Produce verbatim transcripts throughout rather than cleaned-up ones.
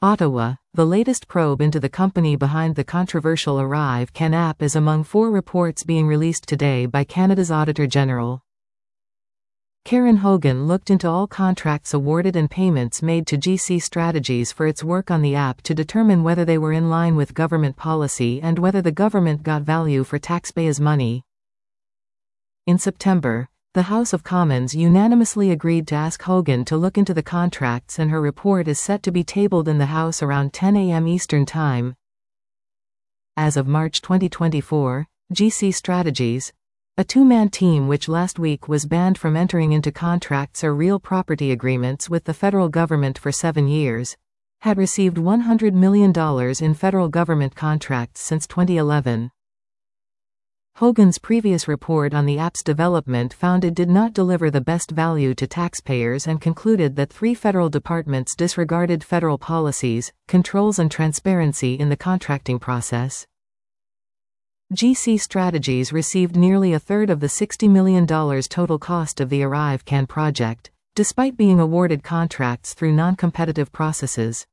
Ottawa, the latest probe into the company behind the controversial ArriveCan app is among four reports being released today by Canada's Auditor General. Karen Hogan looked into all contracts awarded and payments made to G C Strategies for its work on the app to determine whether they were in line with government policy and whether the government got value for taxpayers' money. In September, the House of Commons unanimously agreed to ask Hogan to look into the contracts, and her report is set to be tabled in the House around ten a m Eastern Time. As of March twenty twenty-four, G C Strategies, a two-man team which last week was banned from entering into contracts or real property agreements with the federal government for seven years, had received one hundred million dollars in federal government contracts since twenty eleven. Hogan's previous report on the app's development found it did not deliver the best value to taxpayers and concluded that three federal departments disregarded federal policies, controls and transparency in the contracting process. G C Strategies received nearly a third of the sixty million dollars total cost of the ArriveCan project, despite being awarded contracts through non-competitive processes.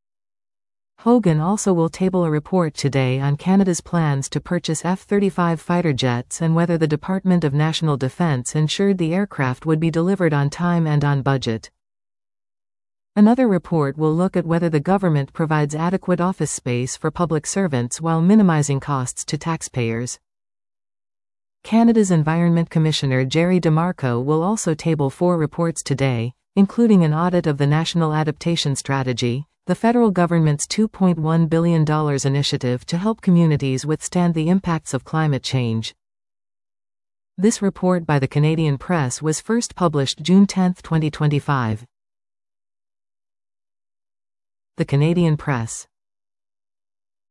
Hogan also will table a report today on Canada's plans to purchase F thirty-five fighter jets and whether the Department of National Defence ensured the aircraft would be delivered on time and on budget. Another report will look at whether the government provides adequate office space for public servants while minimizing costs to taxpayers. Canada's Environment Commissioner Jerry DeMarco will also table four reports today, including an audit of the National Adaptation Strategy, the federal government's two point one billion dollars initiative to help communities withstand the impacts of climate change. This report by the Canadian Press was first published June tenth, twenty twenty-five. The Canadian Press.